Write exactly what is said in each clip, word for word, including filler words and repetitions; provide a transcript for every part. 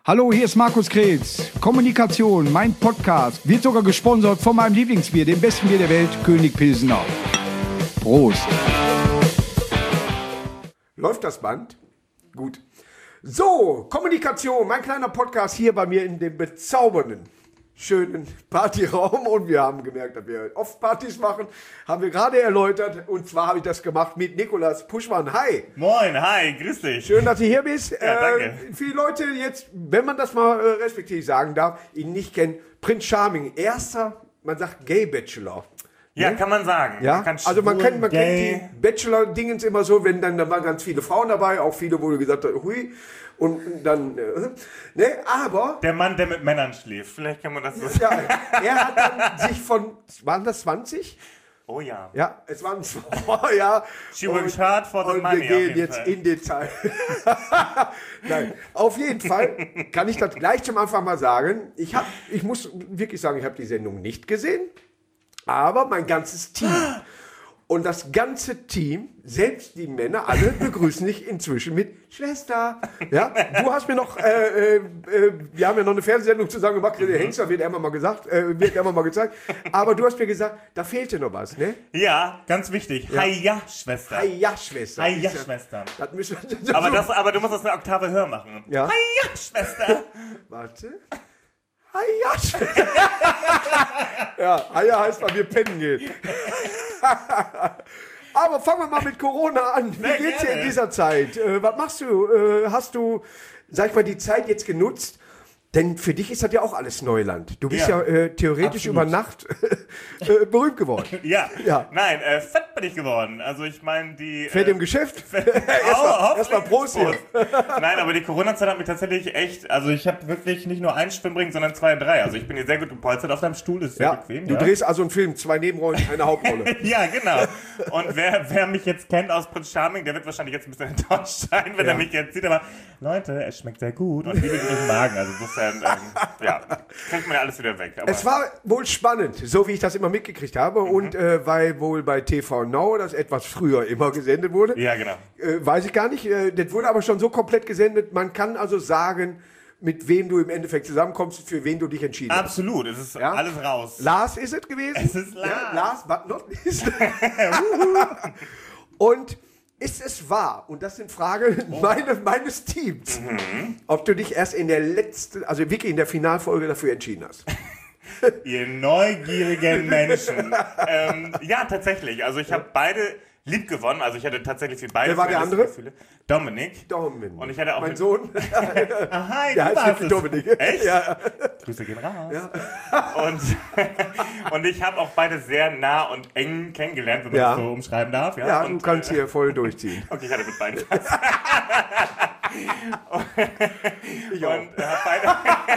Hallo, hier ist Markus Kretz. Kommunikation, mein Podcast, wird sogar gesponsert von meinem Lieblingsbier, dem besten Bier der Welt, König Pilsener. Prost. Läuft das Band? Gut. So, Kommunikation, mein kleiner Podcast hier bei mir in dem bezaubernden, schönen Partyraum. Und wir haben gemerkt, dass wir oft Partys machen. Haben wir gerade erläutert. Und zwar habe ich das gemacht mit Nikolas Puschmann. Hi. Moin, hi, grüß dich. Schön, dass du hier bist. Ja, danke. Äh, viele Leute jetzt, wenn man das mal äh, respektiv sagen darf, ihn nicht kennen. Prinz Charming, erster, man sagt Gay Bachelor. Ja, Ne? kann man sagen. Ja, Man kann also man, schwul, kennt, man gay. kennt die Bachelor-Dingens immer so, wenn dann, da waren ganz viele Frauen dabei, auch viele, wo du gesagt hast, hui, und dann, äh, ne, aber, Der Mann, der mit Männern schläft. Vielleicht kann man das so sagen. ja, er hat dann sich von, waren das zwanzig? Oh ja. Ja, es waren zwei, ja. She works hard for the und money, wir auf gehen jeden jetzt Fall. in Detail. Nein, auf jeden Fall kann ich das gleich zum Anfang mal sagen. Ich, hab, ich muss wirklich sagen, ich habe die Sendung nicht gesehen, aber mein ganzes Team. Und das ganze Team, selbst die Männer, alle begrüßen dich inzwischen mit Schwester. Ja, du hast mir noch, äh, äh, wir haben ja noch eine Fernsehsendung zusammen gemacht, der Hengster wird immer mal gesagt, äh, wird immer mal gezeigt. Aber du hast mir gesagt, da fehlte noch was, ne? Ja, ganz wichtig. Ja. Hi, ja, Schwester. Hi, ja, Schwester. Hi, ja, Ist Schwester. Das müssen wir, Aber, das, aber du musst das eine Oktave höher machen. Ja. Hi, ja, Schwester. Warte. Hi, ja, Schwester. Ja, Hi, heißt, weil wir pennen gehen. Aber fangen wir mal mit Corona an. Wie Sehr geht's dir in gerne. dieser Zeit? Äh, was machst du? Äh, hast du, sag ich mal, die Zeit jetzt genutzt? Denn für dich ist das ja auch alles Neuland. Du bist ja, Ja, äh, theoretisch absolut. über Nacht äh, berühmt geworden. Ja. Ja. Nein, äh, fett bin ich geworden. Also ich meine, die... Fährt äh, im Geschäft? Au, Erstmal erst mal Prost hier. Nein, aber die Corona-Zeit hat mich tatsächlich echt, also ich habe wirklich nicht nur einen Schwimmring, sondern zwei, drei. Also ich bin hier sehr gut gepolstert auf deinem Stuhl, ist sehr Ja, bequem. du ja. drehst also einen Film, zwei Nebenrollen, eine Hauptrolle. Ja, genau. Und wer, wer mich jetzt kennt aus Prinz Charming, der wird wahrscheinlich jetzt ein bisschen enttäuscht sein, wenn Ja. er mich jetzt sieht. Aber Leute, es schmeckt sehr gut und liebe durch den Magen. Also insofern, ähm, ja, kriegt man ja alles wieder weg. Aber Es war wohl spannend, so wie ich das immer mitgekriegt habe. Mhm. Und äh, weil wohl bei T V Now das etwas früher immer gesendet wurde, ja, genau. äh, weiß ich gar nicht. Äh, das wurde aber schon so komplett gesendet. Man kann also sagen, mit wem du im Endeffekt zusammenkommst, für wen du dich entschieden hast. Absolut, es ist Ja? alles raus. Lars ist es gewesen. Es ist Lars. Ja, Lars, but not least. Und ist es wahr, und das sind Fragen meine, meines Teams, ob du dich erst in der letzten, also wirklich in der Finalfolge dafür entschieden hast? Ihr neugierigen Menschen. ähm, ja, tatsächlich. Also ich habe beide lieb gewonnen. Also ich hatte tatsächlich für beide Wer war der Finalisten andere? Gefühle. Dominik. Dominik. Und ich hatte auch mein mit- Sohn. Aha, Der heißt du warst wirklich es. Dominik. Echt? Ja. Grüße gehen raus. Und, und ich habe auch beide sehr nah und eng kennengelernt, wenn man Ja. das so umschreiben darf. Ja, Ja, und, du kannst hier voll durchziehen. Okay, ich hatte mit beiden. Ich auch. Und äh, hab beide.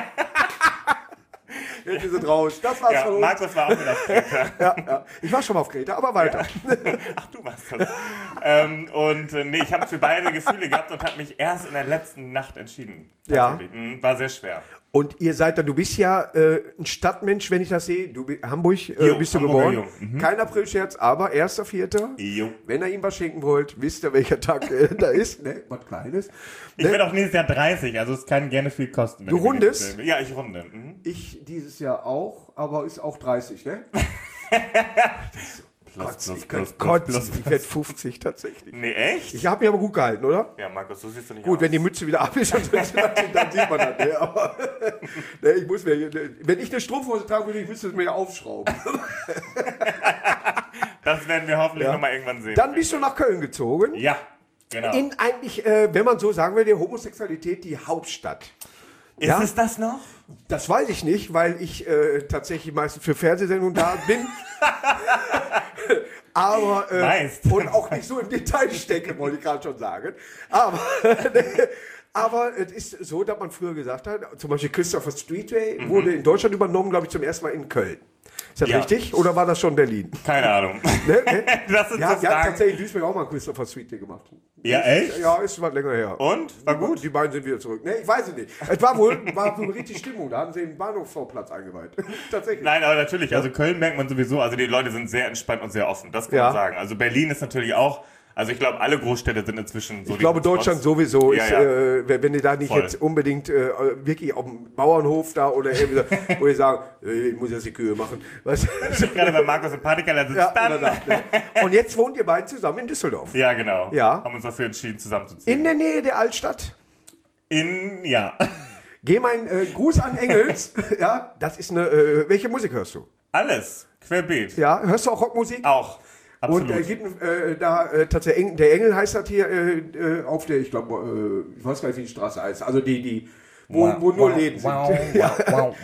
Jetzt ist es raus. Das war's Ja, von uns. Markus war auch mit auf Kreta. Ja, ja. Ich war schon mal auf Kreta, aber weiter. Ach, du warst das. ähm, und äh, nee, ich habe für beide Gefühle gehabt und habe mich erst in der letzten Nacht entschieden. Ja. Tatsächlich. Mhm, war sehr schwer. Und ihr seid da, du bist ja äh, ein Stadtmensch, wenn ich das sehe. Du bi- Hamburg äh, Jo, bist du Hamburger geboren. Jung. Mhm. Kein Aprilscherz, aber erster Vierter. Jo. Wenn ihr ihm was schenken wollt, wisst ihr, welcher Tag äh, da ist. Ne? Was Kleines. Ich Ne? werde auch nächstes Jahr dreißig, also es kann gerne viel kosten. wenn Du ich mir rundest? nicht- Ja, ich runde. Mhm. Ich dieses Jahr auch, aber ist auch dreißig, ne? Plus, Gott, plus, ich kann plus, plus, kotzen. plus, Ich werde fünfzig tatsächlich. Nee, echt? Ich habe mich aber gut gehalten, oder? Ja, Markus, so siehst du nicht Gut, aus. wenn die Mütze wieder ab ist, dann, dann sieht man das. Ne? Aber, ne, ich muss mir, wenn ich eine Strumpfhose tragen würde, ich müsste es mir ja aufschrauben. Das werden wir hoffentlich Ja. nochmal irgendwann sehen. Dann bist du nach Köln gezogen. Ja, genau. In eigentlich, äh, wenn man so sagen will, der Homosexualität die Hauptstadt. Ist ja? es das noch? Das weiß ich nicht, weil ich äh, tatsächlich meistens für Fernsehsendungen da bin. Aber äh, Meist. und auch nicht so im Detail stecke, wollte ich gerade schon sagen. Aber, aber es ist so, dass man früher gesagt hat, zum Beispiel Christopher Streetway Mhm. wurde in Deutschland übernommen, glaube ich, zum ersten Mal in Köln. Ist das Ja. richtig? Oder war das schon Berlin? Keine Ahnung. Ne? Ne? Das sind Ja, so wir haben Fragen. tatsächlich in Duisburg auch mal einen Christopher Streetway gemacht. Ja, echt? Ja, ist was länger her. Und? War gut? Die beiden sind wieder zurück. Ne, ich weiß es nicht. Es war wohl, war wohl richtig Stimmung. Da haben sie den Bahnhofsvorplatz eingeweiht. Tatsächlich. Nein, aber natürlich, also Köln merkt man sowieso, also die Leute sind sehr entspannt und sehr offen, das kann Ja. man sagen. Also Berlin ist natürlich auch, Also ich glaube, alle Großstädte sind inzwischen so. Ich glaube, Deutschland sowieso ja, ist, ja. Äh, wenn du da nicht Voll. jetzt unbedingt äh, wirklich auf dem Bauernhof da oder irgendwie so, wo ich sagen, äh, ich muss jetzt die Kühe machen. Weißt du? Gerade bei Markus und Partikeller sitzt Ja, dann. oder da, ne? Und jetzt wohnt ihr beiden zusammen in Düsseldorf. Ja, genau. Ja. Haben uns dafür entschieden, zusammenzuziehen. In der Nähe der Altstadt. In, ja. Geh mein äh, Gruß an Engels. Ja, das ist eine. Äh, welche Musik hörst du? Alles. Querbeet. Ja, hörst du auch Rockmusik? Auch. Absolut. Und äh, gibt äh, da äh, tatsächlich Eng- der Engel heißt das hier äh, äh, auf der, ich glaube, äh, ich weiß gar nicht, wie die Straße heißt. Also die, die, wo, wo nur Läden sind. Ja.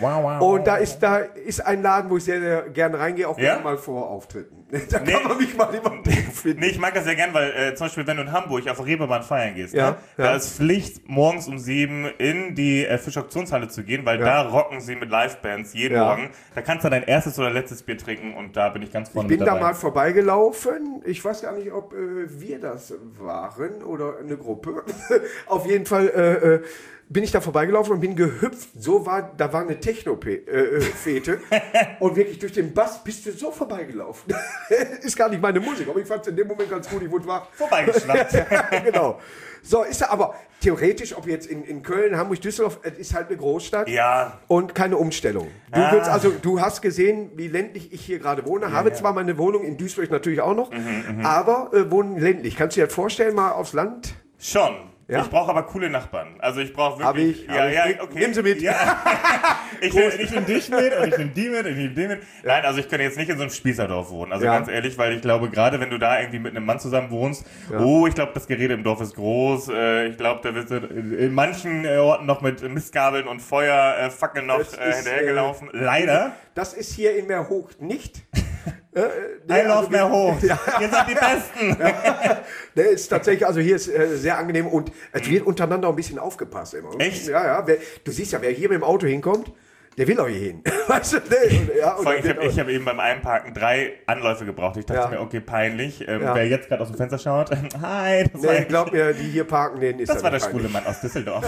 Und da ist da ist ein Laden, wo ich sehr, sehr gerne reingehe, auch Ja? gerne mal vor Auftritten. Da Nee. kann man mich mal immer finden. Nee, ich mag das sehr gern, weil äh, zum Beispiel, wenn du in Hamburg auf der Reeperbahn feiern gehst, Ja, ne? ja. Da ist Pflicht, morgens um sieben in die äh, Fischauktionshalle zu gehen, weil Ja. da rocken sie mit Livebands jeden Ja. Morgen. Da kannst du dein erstes oder letztes Bier trinken und da bin ich ganz vorne Ich bin mit da dabei. mal vorbeigelaufen. Ich weiß gar nicht, ob äh, wir das waren oder eine Gruppe. Auf jeden Fall äh, äh, bin ich da vorbeigelaufen und bin gehüpft. So war, da war eine Techno-Fete. Und wirklich durch den Bass bist du so vorbeigelaufen. Ist gar nicht meine Musik, aber ich fand es in dem Moment ganz gut. Ich wurde wach. Vorbeigeschnappt. Genau. So, ist er aber theoretisch, ob jetzt in, in Köln, Hamburg, Düsseldorf, es ist halt eine Großstadt. Ja. Und keine Umstellung. Du Ah. willst also, du hast gesehen, wie ländlich ich hier gerade wohne. Habe zwar meine Wohnung in Duisburg natürlich auch noch, Mhm, aber äh, wohnen ländlich. Kannst du dir das vorstellen, mal aufs Land? Schon. Ja. Ich brauche aber coole Nachbarn. Also ich brauche Hab wirklich... ich, ja, hab ja, ich. okay. Nimm sie mit. Ja. ich nehme ich nehm dich mit und ich nehme die mit und ich nehme den mit. Nein, also ich könnte jetzt nicht in so einem Spießerdorf wohnen. Also Ja. ganz ehrlich, weil ich glaube, gerade wenn du da irgendwie mit einem Mann zusammen wohnst, oh, ich glaube, das Gerede im Dorf ist groß. Äh, ich glaube, da wirst du in, in manchen äh, Orten noch mit Mistgabeln und Feuerfackeln noch Das äh, ist, hinterhergelaufen. Leider. Das ist hier in Meerhoch nicht. Äh, I nee, love also wir- mehr hoch. Ja, Ihr seid die Besten. der ist tatsächlich, also hier ist äh, sehr angenehm und es wird untereinander auch ein bisschen aufgepasst immer. Echt? Ja, ja. Wer, du siehst ja, wer hier mit dem Auto hinkommt, der will auch hier hin. Weißt du? Der, ja, und Vor allem, dann ich wird habe hab eben beim Einparken drei Anläufe gebraucht. Ich dachte Ja. mir, okay, peinlich. Ähm, Ja. Wer jetzt gerade aus dem Fenster schaut, hi, das, war, Nee, glaub mir, die hier parken, denen ist das war der nicht schwule peinlich. Mann aus Düsseldorf.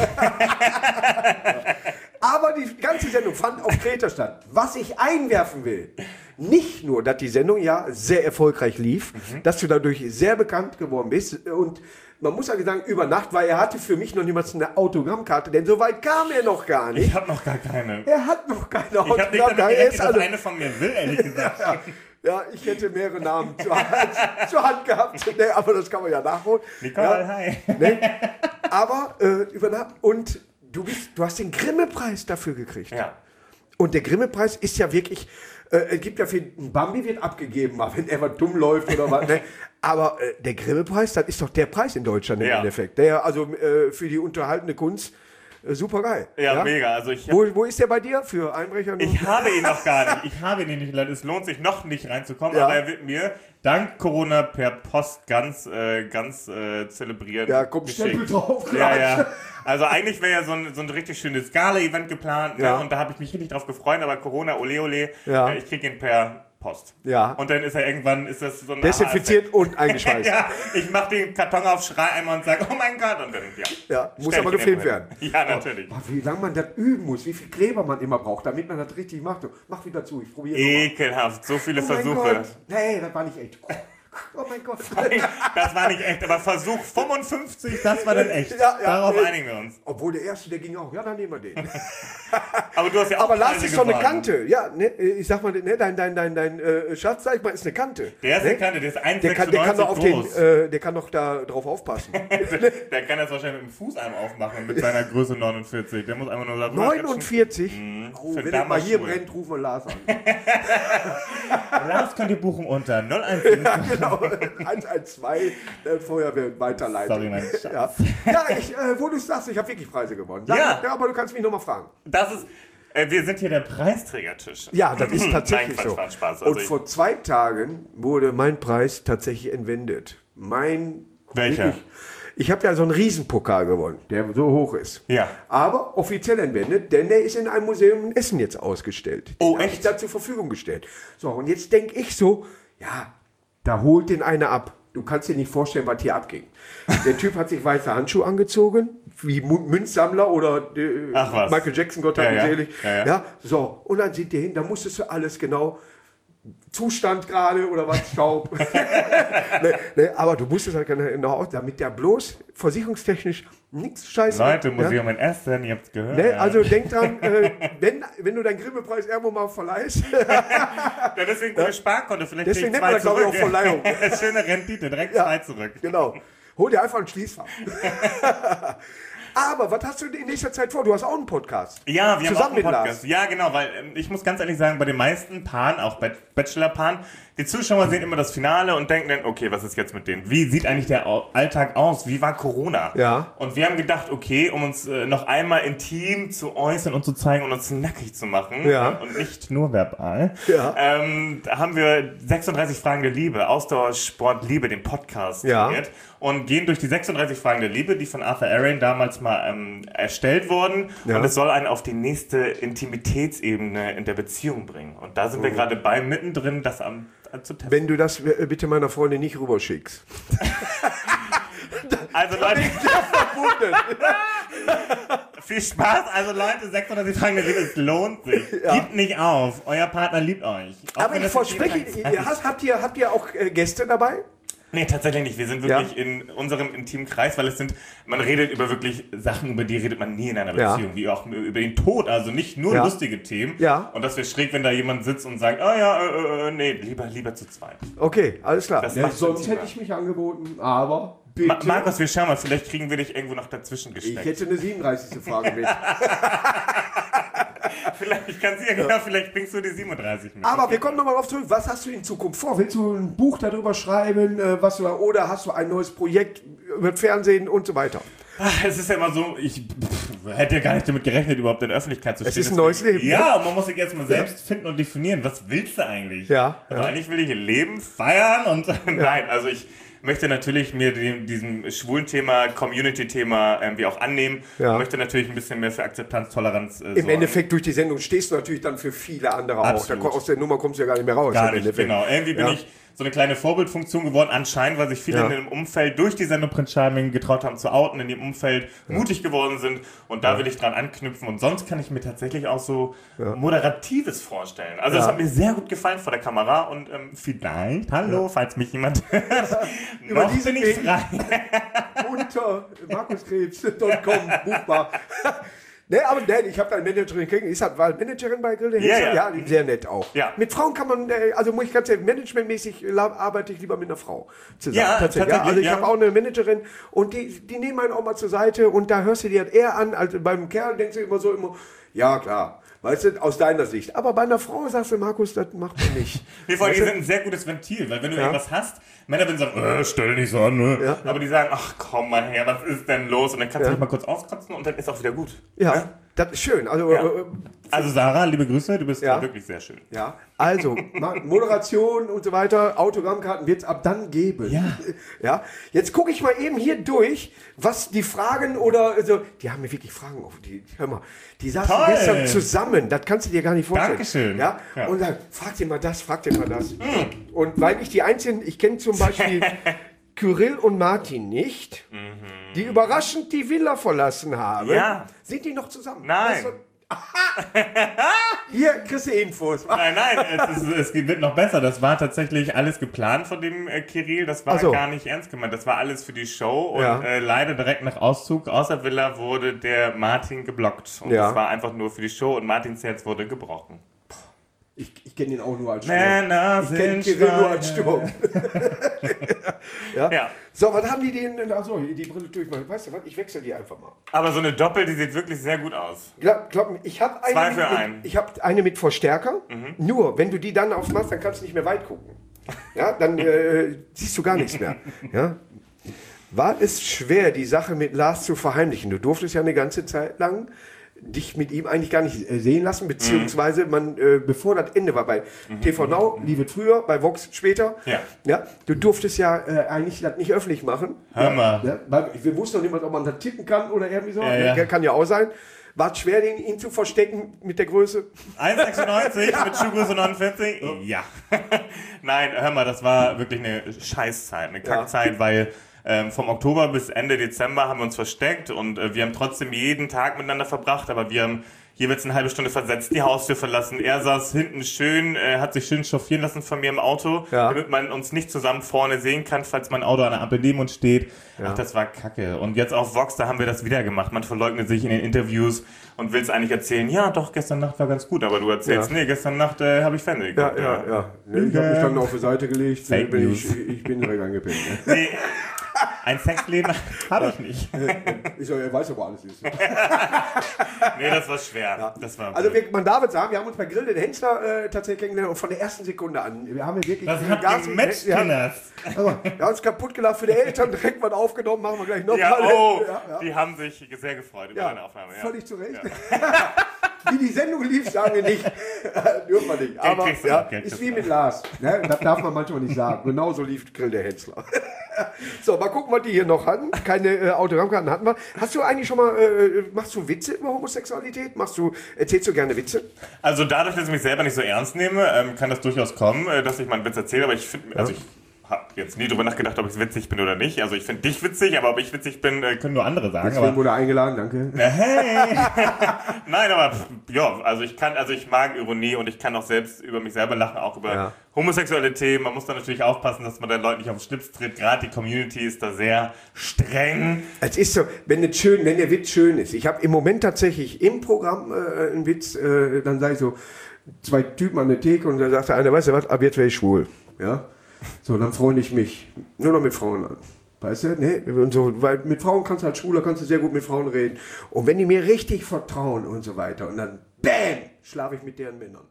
Aber die ganze Sendung fand auf Kreta statt. Was ich einwerfen will, nicht nur, dass die Sendung ja sehr erfolgreich lief, Mhm. dass du dadurch sehr bekannt geworden bist und man muss ja sagen, über Nacht, weil er hatte für mich noch niemals eine Autogrammkarte, denn so weit kam er noch gar nicht. Ich habe noch gar keine. Er hat noch keine Ich habe nicht damit Autogrammkarte. Er gerechnet, ist dass also, eine von mir will, ehrlich gesagt. ja, ja, ich hätte mehrere Namen zur Hand, zur Hand gehabt, nee, aber das kann man ja nachholen. Nicole, ja, hi. ne? Aber äh, über Nacht und du bist, du hast den Grimme-Preis dafür gekriegt. Ja. Und der Grimme-Preis ist ja wirklich, äh, es gibt ja viel, ein Bambi wird abgegeben, mal wenn er was dumm läuft oder was. Ne? Aber äh, der Grimme-Preis, das ist doch der Preis in Deutschland im Ja. Endeffekt. Der also äh, für die unterhaltende Kunst äh, super geil. Ja, mega. Also ich, hab, Wo, wo ist der bei dir für Einbrecher? ich habe ihn noch gar nicht. Ich habe ihn nicht. Es lohnt sich noch nicht reinzukommen, Ja. aber er wird mir dank Corona per Post ganz, äh, ganz äh, zelebriert. Ja, kommt Stempel drauf. Ja, ja. Also eigentlich wäre ja so ein, so ein richtig schönes Gala-Event geplant, ne? Ja. Und da habe ich mich richtig drauf gefreut, aber Corona, ole ole, Ja. äh, ich kriege ihn per Post. Ja. Und dann ist er irgendwann, ist das so ein Desinfiziert und eingeschweißt. ja, ich mache den Karton auf, schrei einmal und sage, oh mein Gott, und dann, ja. Ja, muss Stell aber ich ihn gefilmt irgendwo werden. hin. Ja, natürlich. Oh, wie lange man das üben muss, wie viel Kleber man immer braucht, damit man das richtig macht. Mach wieder zu, ich probiere nochmal. Ekelhaft, so viele Oh mein Versuche. Gott. Nee, das war nicht echt. Oh mein Gott. Das war nicht echt, aber Versuch fünfundfünfzig, das war dann echt. Ja, ja, Darauf äh, einigen wir uns. Obwohl der erste, der ging auch. Ja, dann nehmen wir den. Aber du hast ja auch Aber Lars Preise ist doch eine gewonnen. Kante. Ja, ne, ich sag mal, ne, dein, dein, dein, dein äh, Schatz, sag ich mal, ist eine Kante. Der ist ne? eine Kante, der ist Der kann, der kann doch auf den, groß. äh, der kann doch da drauf aufpassen. Der kann das wahrscheinlich mit dem Fuß einmal aufmachen, mit seiner Größe neunundvierzig. Der muss einfach nur da neunundvierzig? Oh, wenn er mal hier Schuhe. brennt, rufen wir Lars an. Lars könnt ihr buchen unter null eins Ja, genau. eins eins zwei, äh, Feuerwehr weiterleiten. Sorry, mein Schatz. Ja, ja ich, äh, wo du sagst, ich habe wirklich Preise gewonnen. Sag, Ja. ja, aber du kannst mich nochmal fragen. Das ist, äh, wir sind hier der Preisträgertisch. Ja, das ist tatsächlich Nein, Quatsch, so. war Spaß. Also Und ich- vor zwei Tagen wurde mein Preis tatsächlich entwendet. Mein... Welcher? wirklich- Ich habe ja so einen Riesenpokal gewonnen, der so hoch ist. Ja. Aber offiziell entwendet, denn der ist in einem Museum in Essen jetzt ausgestellt. Den Oh, hab echt? Ich da zur Verfügung gestellt. So, und jetzt denke ich so, ja, da holt den einer ab. Du kannst dir nicht vorstellen, was hier abging. Der Typ hat sich weiße Handschuhe angezogen, wie Mu- Münzsammler oder äh, Ach was. Michael Jackson, Gott Ja, hab ihn ja. selig. Ja, ja. Ja, so, und dann sieht der hin, da musstest du alles genau Zustand gerade oder was, Staub. nee, nee, aber du musst es halt genau, damit der bloß versicherungstechnisch nichts scheiße. Leute, Museum ja? in Essen, ihr habt's gehört. Nee, also denk dran, äh, wenn, wenn du deinen Grimme-Preis irgendwo mal verleihst. ja, deswegen ja? Sparkonto, vielleicht deswegen nennt man das, glaube ich, auch Verleihung. Schöne Rendite, direkt ja, zwei zurück. Genau. Hol dir einfach ein Schließfach. Aber was hast du in nächster Zeit vor? Du hast auch einen Podcast. Ja, wir Zusammen haben auch einen Podcast. Mit Lars. Ja, genau, weil ähm, ich muss ganz ehrlich sagen, bei den meisten Paaren, auch bei Bachelor-Paaren, die Zuschauer sehen immer das Finale und denken dann, okay, was ist jetzt mit denen? Wie sieht eigentlich der Alltag aus? Wie war Corona? Ja. Und wir haben gedacht, okay, um uns äh, noch einmal intim zu äußern und zu zeigen und uns nackig zu machen ja. und nicht nur verbal, ja. ähm, da haben wir sechsunddreißig Fragen der Liebe, Ausdauer, Sport, Liebe, den Podcast ja. trainiert und gehen durch die sechsunddreißig Fragen der Liebe, die von Arthur Aaron damals mal ähm, erstellt wurden ja. und es soll einen auf die nächste Intimitätsebene in der Beziehung bringen. Und da sind oh. wir gerade bei, mittendrin, das am zu testen. Wenn du das äh, bitte meiner Freundin nicht rüberschickst. Also Leute, viel Spaß. Also Leute, sechshundertsechzig Fragen der Liebe, es lohnt sich. Ja. Gebt nicht auf, euer Partner liebt euch. Auch aber ich verspreche, ihr, habt, ihr, habt ihr auch äh, Gäste dabei? Nee, tatsächlich nicht. Wir sind wirklich ja. in unserem intimen Kreis, weil es sind, man redet über wirklich Sachen, über die redet man nie in einer Beziehung, ja. wie auch über den Tod, also nicht nur ja. lustige Themen. Ja. Und das wäre schräg, wenn da jemand sitzt und sagt, ah oh, ja, äh, äh, nee, lieber, lieber zu zweit. Okay, alles klar. Ja, sonst hätte ich mich angeboten, aber bitte. Ma- Markus, wir schauen mal, vielleicht kriegen wir dich irgendwo noch dazwischen gesteckt. Ich hätte eine siebenunddreißigste Frage mit. Vielleicht kannst du ja, genau, vielleicht bringst du die siebenunddreißig mit. Aber wir kommen nochmal drauf zurück. Was hast du in Zukunft vor? Willst du ein Buch darüber schreiben? Äh, was du, oder hast du ein neues Projekt über Fernsehen und so weiter? Ach, es ist ja immer so, ich pff, hätte ja gar nicht damit gerechnet, überhaupt in der Öffentlichkeit zu stehen. Es ist ein neues Leben. Ja, und man muss sich jetzt mal selbst ja. finden und definieren. Was willst du eigentlich? Ja. Also ja. eigentlich will ich leben, feiern und ja. nein, also ich möchte natürlich mir dem, diesem schwulen Thema, Community-Thema irgendwie auch annehmen. Ja. Möchte natürlich ein bisschen mehr für Akzeptanz, Toleranz äh, Im sorgen. Endeffekt durch die Sendung stehst du natürlich dann für viele andere Absolut. auch. Da, aus der Nummer kommst du ja gar nicht mehr raus. Gar im nicht, Endeffekt. genau. Irgendwie bin ja. ich so eine kleine Vorbildfunktion geworden, anscheinend, weil sich viele ja. in dem Umfeld durch die Sendung Prince Charming getraut haben zu outen, in dem Umfeld ja. mutig geworden sind und da ja. will ich dran anknüpfen und sonst kann ich mir tatsächlich auch so ja. Moderatives vorstellen. Also es ja. hat mir sehr gut gefallen vor der Kamera und ähm, vielleicht, hallo, ja. falls mich jemand hört, über noch diese bin ich frei. unter markuskrebs punkt com buchbar. Nee, aber Dan, ich habe da eine Managerin gekriegt. Ich war Managerin bei Grill der ja, Hitze. ja. Ja, sehr nett auch. Ja. Mit Frauen kann man, also muss ich ganz ehrlich, managementmäßig arbeite ich lieber mit einer Frau zusammen. Ja, tatsächlich. Ja, also ich ja. habe auch eine Managerin und die, die nehmen einen auch mal zur Seite und da hörst du dir halt eher an, als beim Kerl denkst du immer so immer, ja klar. Weißt du, aus deiner Sicht. Aber bei einer Frau sagst du, Markus, das macht man nicht. Wir wollen, die sind ein sehr gutes Ventil, weil wenn du ja. irgendwas hast, Männer würden sagen, äh, stell dich so an, ne? Ja. Aber die sagen, ach komm mal her, was ist denn los? Und dann kannst ja. du dich mal kurz auskotzen und dann ist auch wieder gut. Ja, ja? Das ist schön. Also, ja. äh, also Sarah, liebe Grüße, du bist ja. wirklich sehr schön. Ja, also Moderation und so weiter, Autogrammkarten wird es ab dann geben. Ja. Ja. Jetzt gucke ich mal eben hier durch, was die Fragen oder also, die haben mir wirklich Fragen auf die, hör mal, die saßen Toll. gestern zusammen, das kannst du dir gar nicht vorstellen. Dankeschön. Ja? Ja. Und dann, frag dir mal das, frag dir mal das. Mhm. Und weil ich die einzigen, ich kenne zum Beispiel Kyrill und Martin nicht, mhm. die überraschend die Villa verlassen haben. Ja. Sind die noch zusammen? Nein. Also, hier kriegst du Infos. Nein, nein, es, ist, es wird noch besser. Das war tatsächlich alles geplant von dem äh, Kirill. Das war Ach so. gar nicht ernst gemeint. Das war alles für die Show. Und Ja. äh, leider direkt nach Auszug aus der Villa wurde der Martin geblockt. Und Ja. das war einfach nur für die Show und Martins Herz wurde gebrochen. Ich, ich kenne ihn auch nur als Sturm. Männer Ich kenne sind Kyrill nur als Schweine. Sturm. ja? Ja. So, was haben die denn? Achso, die Brille durchmachen. Weißt du was? Ich wechsle die einfach mal. Aber so eine Doppel, die sieht wirklich sehr gut aus. Glaub, glaub mir, ich habe eine, Zwei mit- für mit- einen. ich hab eine mit Verstärker. Mhm. Nur, wenn du die dann aufmachst, dann kannst du nicht mehr weit gucken. Ja, dann äh, siehst du gar nichts mehr. Ja? War es schwer, die Sache mit Lars zu verheimlichen? Du durftest ja eine ganze Zeit lang dich mit ihm eigentlich gar nicht äh, sehen lassen, beziehungsweise man, äh, bevor das Ende war, bei Mhm. T V Now, lief es früher, bei Vox später, Ja. ja, du durftest ja äh, eigentlich das nicht öffentlich machen. Hör mal. Ja, weil wir wussten noch nicht mal, ob man das tippen kann oder irgendwie so, Ja, ja. kann ja auch sein. War es schwer, den, ihn zu verstecken mit der Größe? eins Komma sechsundneunzig mit Schuhgröße neunundvierzig? Ja. Nein, hör mal, das war wirklich eine Scheißzeit, eine Kackzeit, weil ähm, vom Oktober bis Ende Dezember haben wir uns versteckt und äh, wir haben trotzdem jeden Tag miteinander verbracht, aber wir haben jeweils eine halbe Stunde versetzt, die Haustür verlassen. Er saß hinten schön, äh, hat sich schön chauffieren lassen von mir im Auto, ja. damit man uns nicht zusammen vorne sehen kann, falls mein Auto an der Ampel neben uns steht. Ja. Ach, das war kacke. Und jetzt auf Vox, da haben wir das wieder gemacht. Man verleugnet sich in den Interviews und will es eigentlich erzählen, ja doch, gestern Nacht war ganz gut, aber du erzählst, ja. nee, gestern Nacht äh, habe ich Fernsehen geguckt. Ja, ja, ja. Nee, ich habe mich dann auf die Seite gelegt, bin ich, ich bin direkt angepinnt. Ne? Nee. Ein Sexleben habe ich nicht. Ich so, er weiß ja, wo alles ist. Nee, das war schwer. Ja. Das war also wir, man darf sagen, wir haben uns bei Grill den Hensler äh, tatsächlich kennengelernt und von der ersten Sekunde an. Wir haben wirklich das hat Gas gematcht, wir, haben, also, wir haben uns kaputt gelacht für die Eltern, direkt mal aufgenommen, machen wir gleich noch ja, mal. Oh, ja, ja. Die haben sich sehr gefreut über ja, deine Aufnahme. Ja. Völlig zu Recht. Ja. Wie die Sendung lief, sagen wir nicht. Dürfen wir nicht. Aber ja, ist wie mit Lars. Ne? Das darf man manchmal nicht sagen. Genauso lief Grill der Hensler. So, mal gucken, was die hier noch hatten. Keine äh, Autogrammkarten hatten wir. Hast du eigentlich schon mal, äh, machst du Witze über Homosexualität? Machst du, erzählst du gerne Witze? Also dadurch, dass ich mich selber nicht so ernst nehme, ähm, kann das durchaus kommen, äh, dass ich mal einen Witz erzähle. Aber ich finde, also ich habe jetzt nie drüber nachgedacht, ob ich witzig bin oder nicht. Also ich finde dich witzig, aber ob ich witzig bin, äh, können nur andere sagen. Deswegen wurde eingeladen, danke. Hey. Nein, aber ja, also ich kann, also ich mag Ironie und ich kann auch selbst über mich selber lachen, auch über ja. homosexuelle Themen. Man muss da natürlich aufpassen, dass man den Leuten nicht auf den Schlips tritt. Gerade die Community ist da sehr streng. Es ist so, wenn, es schön, wenn der Witz schön ist. Ich habe im Moment tatsächlich im Programm äh, einen Witz, äh, dann sage ich so, zwei Typen an der Theke und da sagt der eine, weißt du was, ab jetzt wäre ich schwul. Ja. So, dann freue ich mich nur noch mit Frauen an. Weißt du? Ne? Und so, weil mit Frauen kannst du als Schwuler kannst du sehr gut mit Frauen reden. Und wenn die mir richtig vertrauen und so weiter und dann BÄM! Schlafe ich mit deren Männern.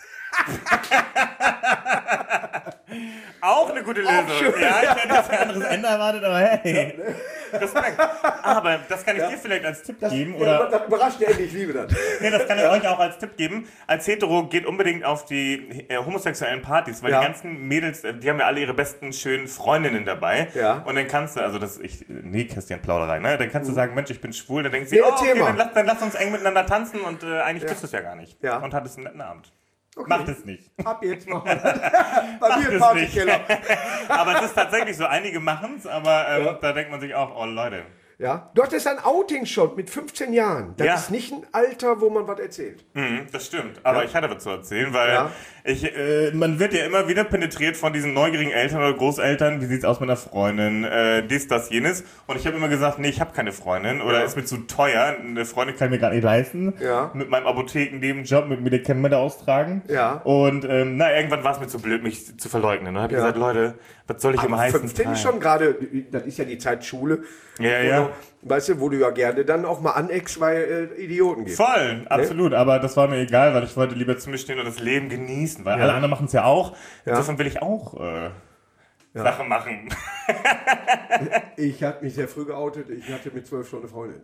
Auch eine gute Lösung. Ja, ich hätte jetzt ein anderes Ende erwartet, aber hey. Respekt. Aber das kann ich ja. dir vielleicht als Tipp das, geben. Ja, oder das überrascht dich, ich liebe das. Nee, das kann ich ja. euch auch als Tipp geben. Als Hetero geht unbedingt auf die äh, homosexuellen Partys, weil ja. die ganzen Mädels, die haben ja alle ihre besten, schönen Freundinnen dabei. Ja. Und dann kannst du, also das, ich, nee, Christian Plauderei, ne? Dann kannst du sagen, Mensch, ich bin schwul. Dann denkst du, nee, oh, okay, dann lass, dann lass uns eng miteinander tanzen und äh, eigentlich ja. bist du es ja gar nicht. Ja. Und hattest einen netten Abend. Okay. Macht es nicht. Ab jetzt machen wir das. Bei mir im Partykeller. Aber es ist tatsächlich so, einige machen es, aber ähm, ja. da denkt man sich auch, oh Leute. Ja, du hattest ein Outing schon mit fünfzehn Jahren. Das ja. ist nicht ein Alter, wo man was erzählt. Mhm, das stimmt. Aber ja. ich hatte was zu erzählen, weil ja. ich, äh, man wird ja immer wieder penetriert von diesen neugierigen Eltern oder Großeltern. Wie sieht's aus mit einer Freundin? Äh, dies, das, jenes. Und ich habe immer gesagt, nee, ich habe keine Freundin oder ja. ist mir zu teuer. Eine Freundin kann ich mir gar nicht leisten. Ja. Mit meinem Apothekennebenjob, mit Medikamente austragen. Ja. Und ähm, na, irgendwann war es mir zu blöd, mich zu verleugnen. Dann habe ich ja. gesagt, Leute, was soll ich immer heißen? fünfzehn ist schon gerade, das ist ja die Zeit Schule. Ja, ja. Du, weißt du, wo du ja gerne dann auch mal aneckst, weil äh, Idioten gibt. Voll, ne? Absolut. Aber das war mir egal, weil ich wollte lieber zu mir stehen und das Leben genießen. Weil ja. alle anderen machen es ja auch. Ja. Insofern will ich auch äh, ja. Sachen machen. Ich hatte mich sehr früh geoutet. Ich hatte mit zwölf schon eine Freundin.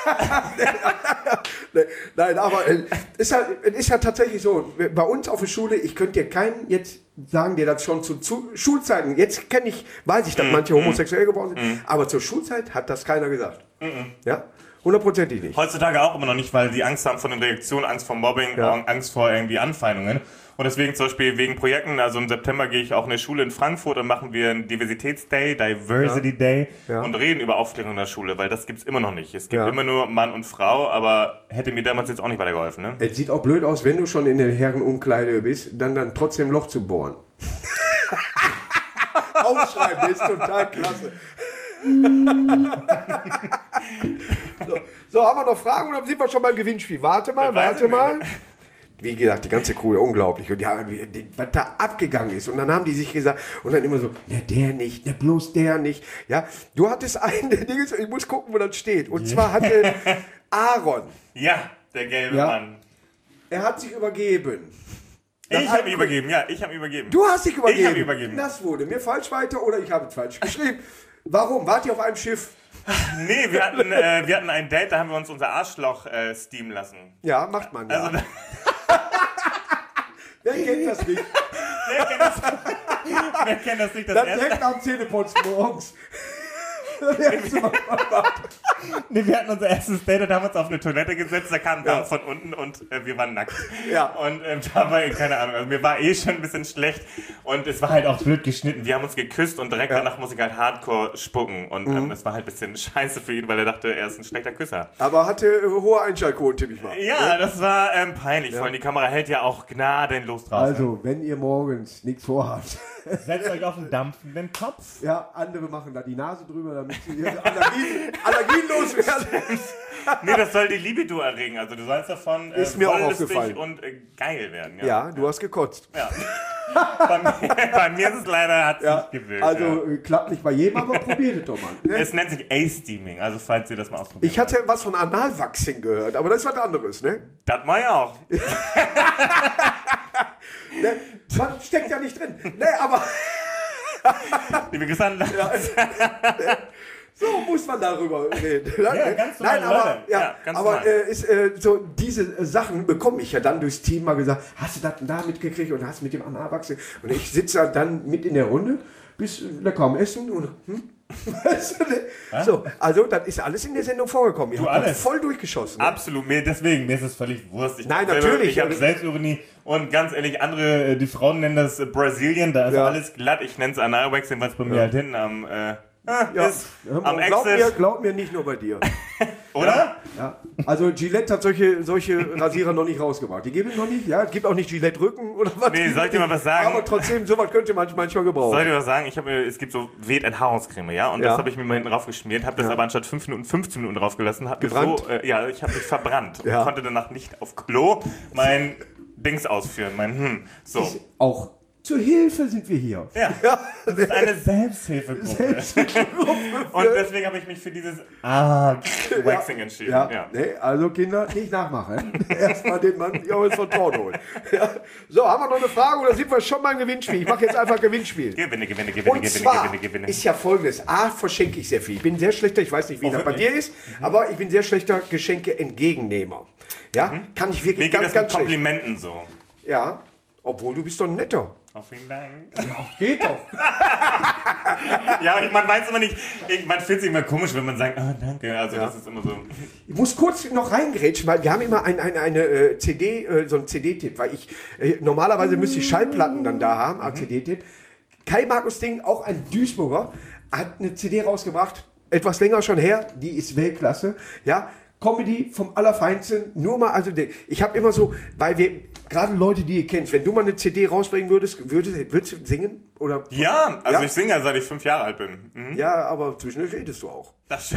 Nein, aber es ist, halt, es ist halt tatsächlich so. Bei uns auf der Schule, ich könnte dir keinen jetzt sagen, der das schon zu, zu Schulzeiten, jetzt kenne ich, weiß ich, dass manche homosexuell geworden sind, mm. aber zur Schulzeit hat das keiner gesagt. Mm. Ja? Hundertprozentig nicht. Heutzutage auch immer noch nicht, weil die Angst haben vor den Reaktionen, Angst vor Mobbing, ja. Angst vor irgendwie Anfeindungen. Und deswegen zum Beispiel wegen Projekten, also im September gehe ich auch in eine Schule in Frankfurt und machen wir einen Diversitätsday, Diversity ja. Day ja. und reden über Aufklärung in der Schule, weil das gibt's immer noch nicht. Es gibt ja. immer nur Mann und Frau, aber hätte mir damals jetzt auch nicht weitergeholfen. Ne? Es sieht auch blöd aus, wenn du schon in der Herrenumkleide bist, dann dann trotzdem ein Loch zu bohren. Aufschreiben ist total klasse. so, so, haben wir noch Fragen oder sind wir schon beim Gewinnspiel? Warte mal, warte mal. Wie gesagt, die ganze Crew, unglaublich. Und die haben, was da abgegangen ist. Und dann haben die sich gesagt, und dann immer so, ja, der nicht, der bloß der nicht. Ja, du hattest einen, der Ding ist, ich muss gucken, wo das steht. Und zwar hatte Aaron. Ja, der gelbe ja, Mann. Er hat sich übergeben. Ich habe übergeben, ja, ich habe übergeben. Du hast dich übergeben. Ich habe übergeben. Das wurde mir falsch weiter oder ich habe es falsch geschrieben. Warum? Wart ihr auf einem Schiff? Nee, wir hatten, äh, wir hatten ein Date, da haben wir uns unser Arschloch äh, steamen lassen. Ja, macht man ja. Also, wer kennt das nicht? Wer kennt das, wer kennt das nicht? Das, das direkt am Zähneputzen morgens. Nee, wir hatten unser erstes Date und haben uns auf eine Toilette gesetzt, da kam ein Dampf von unten und äh, wir waren nackt. Ja. Und ähm, da war, keine Ahnung, also mir war eh schon ein bisschen schlecht und es war halt auch blöd geschnitten. Wir haben uns geküsst und direkt Ja. danach muss ich halt hardcore spucken und ähm, es war halt ein bisschen scheiße für ihn, weil er dachte, er ist ein schlechter Küsser. Aber hatte äh, hohe Einschaltquoten, tippe ich mal. Ja, das war ähm, peinlich, vor allem die Kamera hält ja auch gnadenlos drauf. Also, wenn ihr morgens nichts vorhabt, setzt euch auf einen dampfenden Topf. ja, andere machen da die Nase drüber, damit sie ihre Allergien, Allergien loswerden. Nee, das soll die Libido erregen, also du sollst davon äh, Ist mir auch wollüstig aufgefallen. und äh, geil werden. Ja, Ja, du hast gekotzt. ja. bei, mir, bei mir ist es leider, hat es Ja, nicht gewirkt. also ja. äh, klappt nicht bei jedem, aber probiert es doch mal. Ne? Es nennt sich A-Steaming, also falls ihr das mal ausprobiert. Ich hatte was von Analwachsing gehört, aber das ist was anderes, ne? Das mach ich auch. ne? Man steckt ja nicht drin. Ne, aber Liebe Grüße an so muss man darüber reden. Ja, ganz normal, Nein, aber, Leute. ja, Ja, ganz aber normal. äh, ist, äh, so diese äh, Sachen bekomme ich ja dann durchs Team mal gesagt, hast du das denn da mitgekriegt und hast mit dem Analwachsing und ich sitze dann mit in der Runde, bis lecker am Essen und hm? Weißt du, ne? So, also das ist alles in der Sendung vorgekommen. Ich Du, habe alles. voll durchgeschossen. Ne? Absolut, mir, deswegen, mir ist es völlig Wurst. Ich Nein, hab selber, natürlich. Ich habe Selbstironie und ganz ehrlich, andere, äh, die Frauen nennen das äh, Brasilien, da ist Ja. alles glatt. Ich nenne es Analwaxing, weil es bei mir halt hinten am, äh, Ja. ist, Hör am mal, glaub, mir, Exit, glaub mir nicht nur bei dir. oder? Ja. Also Gillette hat solche, solche Rasierer noch nicht rausgebracht. Die gibt es noch nicht. Ja, es gibt auch nicht Gillette Rücken oder was. Nee, soll ich dir mal was sagen? Aber trotzdem, sowas könnte man manchmal gebrauchen. Soll ich dir was sagen? Ich habe mir, es gibt so Wet-Enthaarungscreme, ja, und Ja. das habe ich mir mal hinten drauf geschmiert, habe das Ja. aber anstatt fünf Minuten fünfzehn Minuten drauf gelassen, habe mir Gebrannt? so, äh, ja, ich habe mich verbrannt Ja. und konnte danach nicht auf Klo mein Dings ausführen, mein hm, so. Auch zur Hilfe sind wir hier. Ja, das ist eine Selbsthilfegruppe. Und deswegen habe ich mich für dieses ah, Waxing entschieden. Ja, Ja. Nee, also Kinder, nicht nachmachen. Erstmal den Mann ja, ins Vertrauen holen. Ja. So, haben wir noch eine Frage oder sind wir schon beim Gewinnspiel? Ich mache jetzt einfach Gewinnspiel. Gewinne, gewinne, gewinne, Und gewinne, zwar gewinne, gewinne. ist ja folgendes. A, verschenke ich sehr viel. Ich bin sehr schlechter, ich weiß nicht, wie Oh, das bei wirklich? dir ist, aber ich bin sehr schlechter Geschenke-Entgegennehmer. Ja, kann ich Mir wirklich geht ganz, das mit ganz schlecht. Komplimenten so. Ja, obwohl du bist doch ein netter. Oh, vielen Dank. Geht doch. Ja, ich, man weiß immer nicht, ich, man fühlt sich immer komisch, wenn man sagt, oh, danke. Also das ist immer so. Ich muss kurz noch reingrätschen, weil wir haben immer ein, ein, eine äh, C D, äh, so einen C D-Tipp, weil ich, äh, normalerweise müsste ich Schallplatten dann da haben, als C D-Tipp. Kai Markus Ding, auch ein Duisburger, hat eine C D rausgebracht, etwas länger schon her, die ist Weltklasse, ja. Comedy vom Allerfeinsten, nur mal, also der- ich habe immer so, weil wir, gerade Leute, die ihr kennt, wenn du mal eine C D rausbringen würdest, würdest, würdest du singen? Oder? Ja, also Ja? ich singe ja seit ich fünf Jahre alt bin. Mhm. Ja, aber zwischendurch redest du auch. Das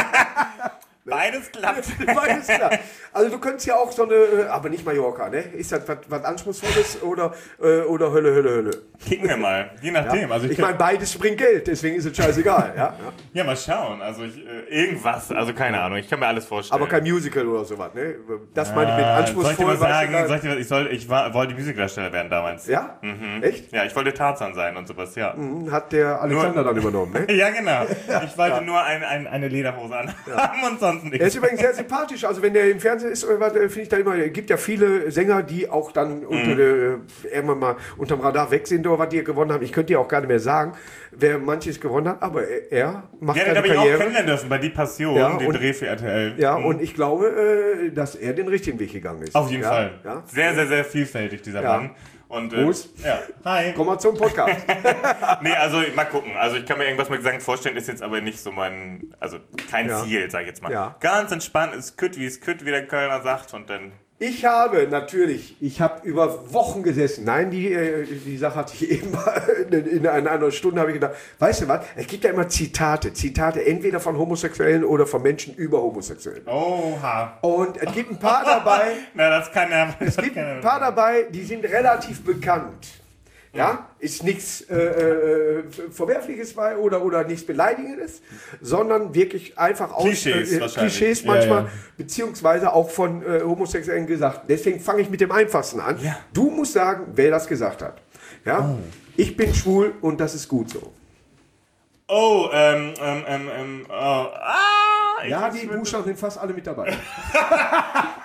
Beides klappt. Beides klar. Also du könntest ja auch so eine, äh, aber nicht Mallorca, ne? Ist das was, was Anspruchsvolles oder, äh, oder Hölle, Hölle, Hölle? Kicken wir mal, je nachdem. Also ich, Ich meine, beides bringt Geld, deswegen ist es scheißegal, ja? Ja. ja, mal schauen. Also ich, äh, irgendwas, also keine Ahnung, ich kann mir alles vorstellen. Aber kein Musical oder sowas, ne? Das meine ich mit Ah, anspruchsvoll. Soll ich dir was weißt du, sagen? Soll ich, dir was, ich, soll, ich war, wollte Musikdarsteller werden damals. Ja? Echt? Ja, ich wollte Tarzan sein und sowas, ja. Hm, Hat der Alexander dann übernommen, ne? Ja, genau. Ich wollte nur ein, ein, eine Lederhose anhaben und sonst Er nichts. ist übrigens sehr sympathisch. Also wenn der im Fernsehen ist, oder was, äh, finde ich da immer, es gibt ja viele Sänger, die auch dann unter der, äh, irgendwann mal unterm Radar weg sind oder was die gewonnen haben. Ich könnte dir auch gar nicht mehr sagen, wer manches gewonnen hat, aber er, er macht Ja, den seine habe ich auch Karriere. kennenlernen dürfen bei Die Passion, Ja, den und- Dreh für R T L. Ja, Mhm. und ich glaube, äh, dass er den richtigen Weg gegangen ist. Auf jeden ja? Fall. Ja? Sehr, sehr, sehr vielfältig, dieser Ja. Mann. Und, äh, Prost. ja. Hi. Kommen wir zum Podcast. Nee, also mal gucken. Also ich kann mir irgendwas mit Gesang vorstellen, ist jetzt aber nicht so mein, also kein Ja. Ziel, sag ich jetzt mal. Ja. Ganz entspannt, ist kütt, wie es kütt, wie der Kölner sagt und dann... Ich habe natürlich, ich habe über Wochen gesessen. Nein, die, äh, die Sache hatte ich eben mal in, in einer anderen Stunde, habe ich gedacht, weißt du was, es gibt ja immer Zitate. Zitate entweder von Homosexuellen oder von Menschen über Homosexuellen. Oha. Und es gibt ein paar dabei, Na, das kann ja... es gibt ein paar dabei, die sind relativ bekannt. Ja, ist nichts äh, äh, Verwerfliches bei oder, oder nichts Beleidigendes, sondern wirklich einfach aus Klischees äh, wahrscheinlich. Klischees Ja, manchmal, ja. beziehungsweise auch von äh, Homosexuellen gesagt. Deswegen fange ich mit dem Einfachsten an. Ja. Du musst sagen, wer das gesagt hat. Ja, ich bin schwul und das ist gut so. Oh, ähm, ähm, ähm, ähm, oh, ah! ich Ja, hab's die mit- Buchstaben sind fast alle mit dabei.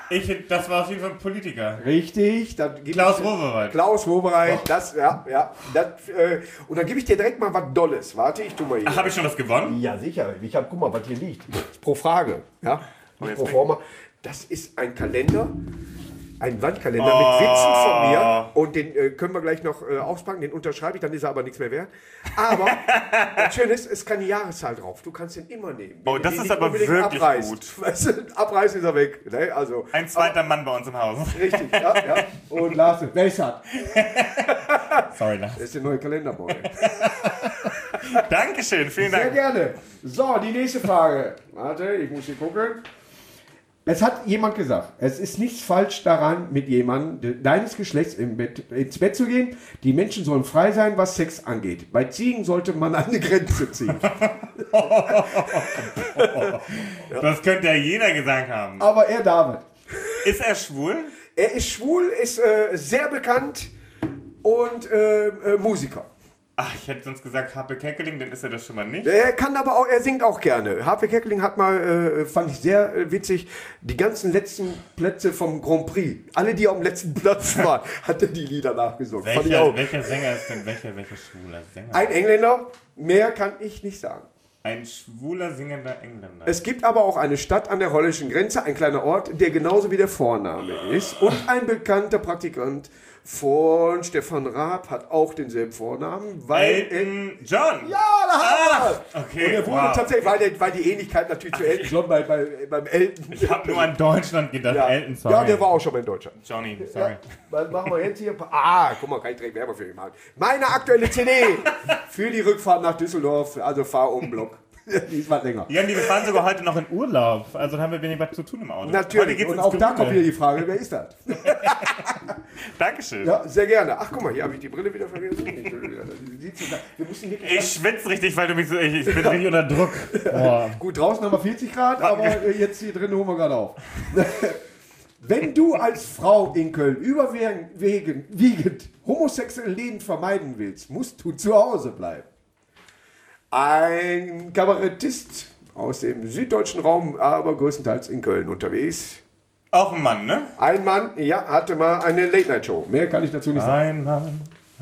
Ich, das war auf jeden Fall ein Politiker. Richtig. Dann gebe Klaus ich- Wowereit. Klaus Wowereit, das, ja, ja. Das, äh, und dann gebe ich dir direkt mal was Dolles. Warte, ich tu mal hier. Ach, habe ich schon was gewonnen? Ja, sicher. Ich hab, guck mal, was hier liegt. Pro Frage. Ja, nicht jetzt pro nicht. forma. Das ist ein Kalender. Ein Wandkalender Oh. mit Witzen von mir. Und den äh, können wir gleich noch äh, auspacken. Den unterschreibe ich, dann ist er aber nichts mehr wert. Aber das Schöne ist, es ist keine Jahreszahl drauf. Du kannst den immer nehmen. Oh, Wenn das du den ist nicht aber unbedingt wirklich abreißt. gut. Weißt du, abreißen ist er weg. Ne? Also, Ein zweiter Mann bei uns im Haus. richtig, ja, ja. Und Lars, wer ist das? Sorry, Lars. Das ist der neue Kalenderboy. Dankeschön, vielen Sehr Dank. gerne. So, die nächste Frage. Warte, ich muss hier gucken. Es hat jemand gesagt, es ist nichts falsch daran, mit jemandem de- deines Geschlechts im Bett, ins Bett zu gehen. Die Menschen sollen frei sein, was Sex angeht. Bei Ziegen sollte man eine Grenze ziehen. Das könnte ja jeder gesagt haben. Aber er David. Ist er schwul? Er ist schwul, ist äh, sehr bekannt und äh, äh, Musiker. Ach, ich hätte sonst gesagt Happe Kerkeling, dann ist er das schon mal nicht. Er kann aber auch, er singt auch gerne. Harpe Kerkeling hat mal, äh, fand ich sehr äh, witzig, die ganzen letzten Plätze vom Grand Prix, alle, die auf dem letzten Platz waren, hat er die Lieder nachgesungen. Fand ich Welcher, auch. welcher Sänger ist denn welcher, welcher schwuler Sänger? Ein Engländer, mehr kann ich nicht sagen. Ein schwuler, singender Engländer. Es gibt aber auch eine Stadt an der holländischen Grenze, ein kleiner Ort, der genauso wie der Vorname ist. Und ein bekannter Praktikant von Stefan Raab hat auch denselben Vornamen, weil er... Elton John. Ja, da haben wir Ah, okay, Und er wurde wow. tatsächlich, weil, der, weil die Ähnlichkeit natürlich zu Elton John bei, bei, beim Elton... Ich habe nur an Deutschland gedacht, ja. Elton, sorry. ja, der war auch schon mal in Deutschland. Johnny, sorry. Ja, was machen wir jetzt hier? Ah, guck mal, kann ich direkt Werbung für ihn machen. Meine aktuelle C D für die Rückfahrt nach Düsseldorf, also fahr um Block. Die ist was länger. Ja, nee, wir fahren sogar heute noch in Urlaub. Also haben wir wenig was zu tun im Auto. Heute Natürlich. geht's Und ins auch da Grüne. kommt wieder die Frage, wer ist das? Dankeschön. Ja, sehr gerne. Ach, guck mal, hier habe ich die Brille wieder vergessen. Siehst du da? Wir müssen wirklich Ich schwitze richtig, weil du mich so... Ich, ich bin richtig unter Druck. Boah. Gut, draußen haben wir vierzig Grad, aber äh, jetzt hier drin holen wir gerade auf. Wenn du als Frau in Köln überwiegend wiegend homosexuelle Leben vermeiden willst, musst du zu Hause bleiben. Ein Kabarettist aus dem süddeutschen Raum, aber größtenteils in Köln unterwegs. Auch ein Mann, ne? Ein Mann, ja, hatte mal eine Late-Night-Show. Mehr kann ich dazu nicht sagen. Ein Mann.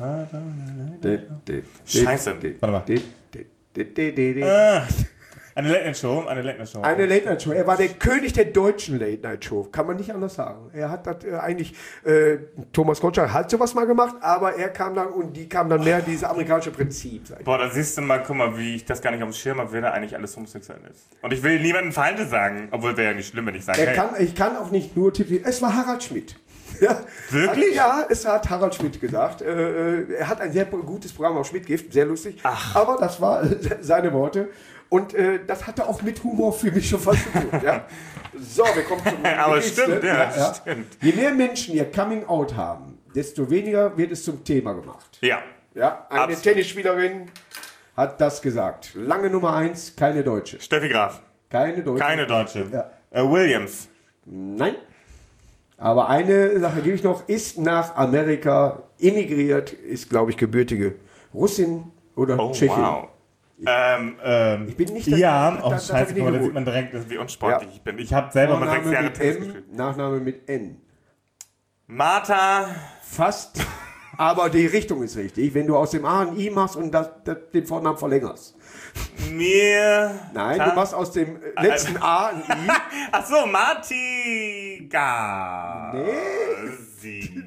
Scheiße. Warte mal. Eine Ah, eine Late-Night-Show, eine Late-Night-Show. Late-Night-Show. Er war der König der deutschen Late-Night-Show. Kann man nicht anders sagen. Er hat das äh, eigentlich, äh, Thomas Gottschalk hat sowas mal gemacht, aber er kam dann und die kam dann mehr dieses amerikanische Prinzip. Sag ich. Boah, da siehst du mal, guck mal, wie ich das gar nicht auf dem Schirm habe, wer da eigentlich alles homosexuell ist. Und ich will niemanden Feinde sagen, obwohl wäre ja nicht schlimm, wenn ich sage, Er hey, kann, ich kann auch nicht nur tippen. Es war Harald Schmidt. Ja. Wirklich? Ja, es hat Harald Schmidt gesagt. Äh, äh, er hat ein sehr gutes Programm auf Schmidt-Gift, sehr lustig. Ach. Aber das war äh, seine Worte. Und äh, das hatte auch mit Humor für mich schon fast zu tun. Ja. So, wir kommen zum Aber nächsten. stimmt, ja, stimmt. Je mehr Menschen ihr Coming-out haben, desto weniger wird es zum Thema gemacht. ja. Ja, eine Absolut. Tennisspielerin hat das gesagt. Lange Nummer eins, keine Deutsche. Steffi Graf, Keine Deutsche. keine Deutsche. Ja. Äh, Williams, Nein. Aber eine Sache gebe ich noch, ist nach Amerika emigriert, ist, glaube ich, gebürtige Russin oder oh Tschechin. wow. Ähm, ähm, Ich bin nicht ja, da- oh da- das hab scheiße, ich nie guck mal, da gewusst. sieht man direkt, wie unsportlich Ja. ich bin. Ich habe selber mal sechs Vorname Jahre mit Tennis M, gespielt. Nachname mit N. Martha, Fast, aber die Richtung ist richtig. Wenn du aus dem A ein I machst und das, das, den Vornamen verlängerst. mir... Nein, Ta- du machst aus dem äh, letzten A ein I. Ach so, Martiga. Nee. Sie.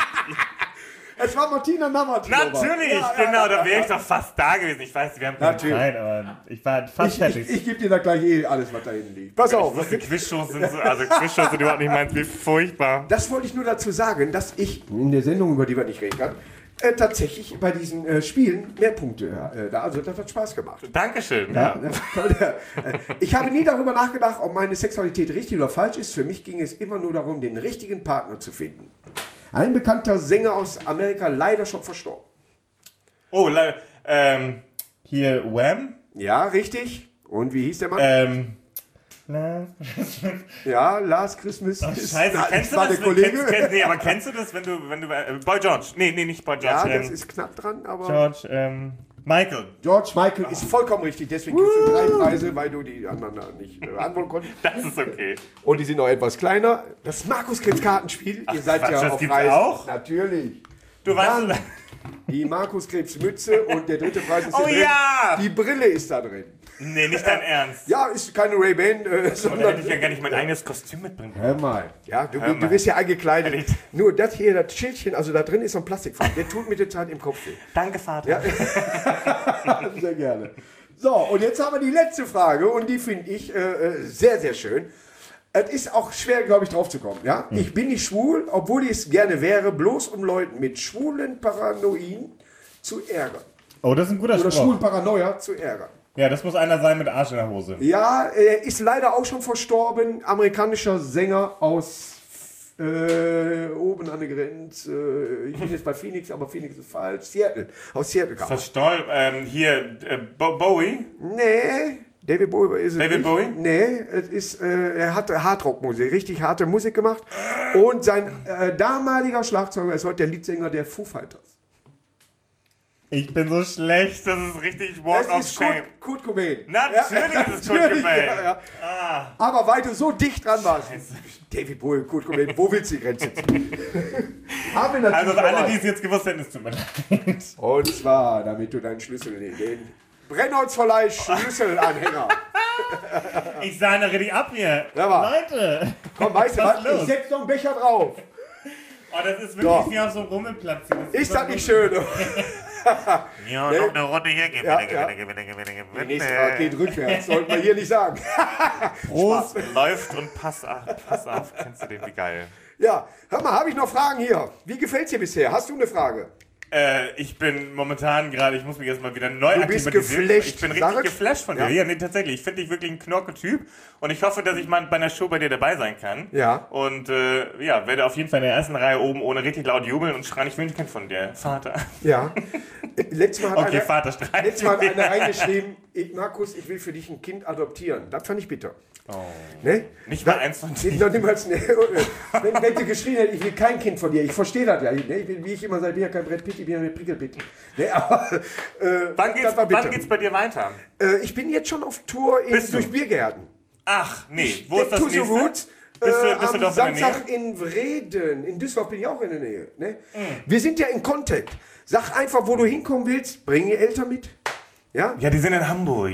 Es war Martina Navratilova. Natürlich, Ja, ja, genau, ja, da wäre ja. ich doch fast da gewesen. Ich weiß, wir haben keine Natürlich. Zeit, aber ich war fast Ich, fertig. ich, ich gebe dir da gleich eh alles, was da hinten liegt. Pass auf. Ich wusste, Quizshows sind so, also Quizshows sind überhaupt nicht meins, wie furchtbar. Das wollte ich nur dazu sagen, dass ich in der Sendung, über die wir nicht reden können, äh, tatsächlich bei diesen äh, Spielen mehr Punkte äh, da. Also das hat Spaß gemacht. Dankeschön. Ja. Ja. Ich habe nie darüber nachgedacht, ob meine Sexualität richtig oder falsch ist. Für mich ging es immer nur darum, den richtigen Partner zu finden. Ein bekannter Sänger aus Amerika, leider schon verstorben. Oh, le- ähm, hier Wham. Ja, richtig. Und wie hieß der Mann? Ähm, Ja, Last Christmas. oh, ist- scheiße, Na, kennst du war das? der Kollege. Kennst, kennst, nee, aber kennst du das, wenn du, wenn du, äh, Boy George? Nee, nee, nicht Boy George. Ja, ähm, das ist knapp dran, aber... George, ähm, Michael. George Michael ist vollkommen richtig, deswegen kriegst du drei Preise, weil du die anderen da nicht äh, antworten konntest. Das ist okay. Und die sind noch etwas kleiner. Das Markus Krebs Kartenspiel, ihr seid Quatsch, ja das auf gibt's Reisen. auch? Natürlich. Du Dann weißt... die Markus Krebs Mütze und der dritte Preis ist Oh hier drin. ja! Die Brille ist da drin. Nee, nicht dein Ernst. Ja, ist keine Ray-Ban, äh, Und da sondern... hätte ich ja gar nicht mein eigenes Kostüm mitbringen können. Hör mal. Ja, du, Hör du mal. bist ja eingekleidet. Ehrlich? Nur das hier, das Schildchen, also da drin ist so ein Plastikfach. Der tut mit der Zeit im Kopf weh. Danke, Vater. Ja. Sehr gerne. So, und jetzt haben wir die letzte Frage und die finde ich äh, äh, sehr, sehr schön. Es ist auch schwer, glaube ich, drauf zu kommen. Ja? Hm. Ich bin nicht schwul, obwohl ich es gerne wäre, bloß um Leuten mit schwulen Paranoien zu ärgern. Oh, das ist ein guter Oder Spruch. schwulen Paranoia zu ärgern. Ja, das muss einer sein mit Arsch in der Hose. Ja, er ist leider auch schon verstorben. Amerikanischer Sänger aus äh, oben an der Grenze. Ich bin jetzt bei Phoenix, aber Phoenix ist falsch. Seattle. Aus Seattle kam er. Verstoll, ähm, hier, äh, Bo Bowie. Nee, David Bowie ist es David nicht. Bowie? Nee, es ist, äh, er hatte Hardrock-Musik, richtig harte Musik gemacht. Und sein äh, damaliger Schlagzeuger ist heute der Leadsänger der Foo Fighters. Ich bin so schlecht, das ist richtig Walk Das of ist Kurt, Shame. Kurt Cobain. Natürlich Ja, ist es Kurt natürlich, Cobain. ja, ja. Ah. Aber weil du so dicht dran warst. David Bowie, Kurt Cobain, wo willst du die Grenze ziehen? Haben wir natürlich Also für alle, dabei. die es jetzt gewusst hätten, es tut mir leid. Und zwar, damit du deinen Schlüssel in den Brennholzverleih Schlüsselanhänger. Ich sahne richtig ab hier. Ja, wa. Leute. Komm, weißt du Was was? los? Ich setz noch einen Becher drauf. Oh, das ist wirklich Doch. wie auf so einem Rummelplatz. hier. Ist das nicht schön? Ja, noch eine Runde hier. Gewinne, Ja, ja. gewinne, gewinne, gewinne, Die gewinne. nächste Frage geht rückwärts, sollten wir hier nicht sagen. Prost, läuft und pass auf, pass auf. Kennst du den, wie geil? Ja, hör mal, habe ich noch Fragen hier? Wie gefällt's dir bisher? Hast du eine Frage? Äh, ich bin momentan gerade, ich muss mich erstmal wieder neu Du bist akklimatisieren. geflasht. Ich bin Sag richtig es. geflasht von dir. Ja. Ja, nee, tatsächlich. Ich finde dich wirklich ein Knorke-Typ und ich hoffe, dass ich mal bei einer Show bei dir dabei sein kann. Ja. Und äh, ja, werde auf jeden Fall in der ersten Reihe oben ohne richtig laut jubeln und schreien, ich will ein Kind von dir. Vater. Ja. Äh, Letztes Mal hat Okay, einer, Vater streicht. letztes Mal hat einer reingeschrieben, ich, Markus, ich will für dich ein Kind adoptieren. Das fand ich bitter. Oh. Ne? Nicht mal eins von Nee, noch niemals, ne, wenn, wenn du geschrien hättest, ich will kein Kind von dir, ich verstehe das ja. Ne? Ich bin, wie ich immer sage, ich bin ja kein Brett Pitt, ich bin ja ein Prickelpitt. Ne, aber, äh, Wann geht's, das war bitter. wann geht's bei dir weiter? Äh, ich bin jetzt schon auf Tour in, Bist du? durch Biergärten. Ach, nee. Wo ist das To the nächste? Roots. Bist du in Äh, am Düsseldorf in der Nähe? Samstag in Vreden. In Düsseldorf bin ich auch in der Nähe. Ne? Mm. Wir sind ja in Kontakt. Sag einfach, wo du hinkommen willst. Bring die Eltern mit. Ja? Ja, die sind in Hamburg.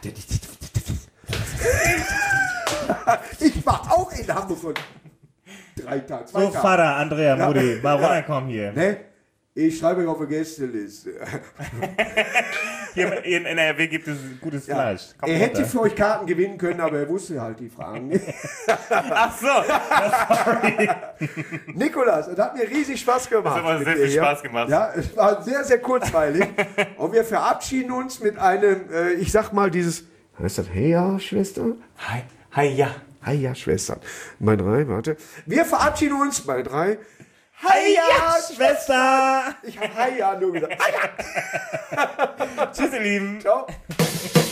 Ich war auch in Hamburg vor drei Tagen. Zwei So, Tagen. Vater, Andrea, Ja. Mutti, mal Ja. runterkommen hier. Ne? Ich schreibe mich auf eine Gästeliste. Hier in N R W gibt es gutes Ja. Fleisch. Kommt Er hätte runter. für euch Karten gewinnen können, aber er wusste halt die Fragen. Ach so, sorry. Nikolas, es hat mir riesig Spaß gemacht. Es hat mir mit sehr dir viel hier. Spaß gemacht. Ja, es war sehr, sehr kurzweilig. Und wir verabschieden uns mit einem, äh, ich sag mal, dieses, heißt das Heya, Schwester? Hi, hi, ja. Heya, Schwestern. Bei drei, warte. Wir verabschieden uns bei drei. Hi, ja, Schwester. Ich habe Heya nur gesagt. Heya. Tschüss, ihr Lieben. Ciao.